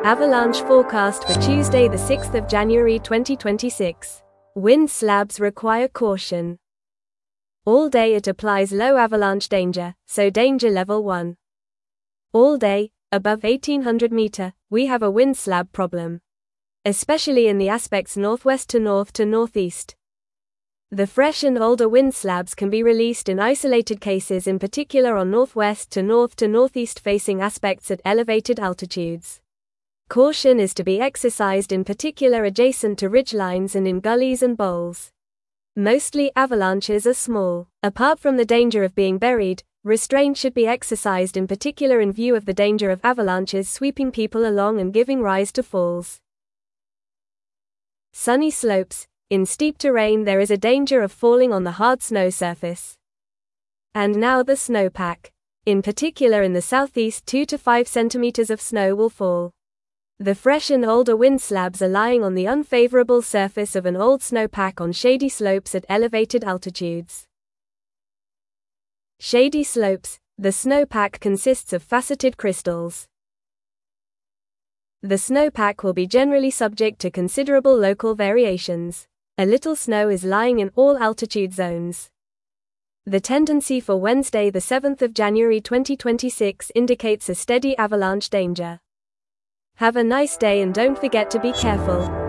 Avalanche forecast for Tuesday the 6th of January 2026. Wind slabs require caution. All day it applies low avalanche danger, so danger level 1. All day, above 1800 meter, we have a wind slab problem. Especially in the aspects northwest to north to northeast. The fresh and older wind slabs can be released in isolated cases, in particular on northwest to northeast facing aspects at elevated altitudes. Caution is to be exercised in particular adjacent to ridgelines and in gullies and bowls. Mostly avalanches are small. Apart from the danger of being buried, restraint should be exercised in particular in view of the danger of avalanches sweeping people along and giving rise to falls. Sunny slopes. In steep terrain there is a danger of falling on the hard snow surface. And now the snowpack. In particular in the southeast 2 to 5 centimeters of snow will fall. The fresh and older wind slabs are lying on the unfavorable surface of an old snowpack on shady slopes at elevated altitudes. Shady slopes. The snowpack consists of faceted crystals. The snowpack will be generally subject to considerable local variations. A little snow is lying in all altitude zones. The tendency for Wednesday the 7th of January 2026 indicates a steady avalanche danger. Have a nice day and don't forget to be careful.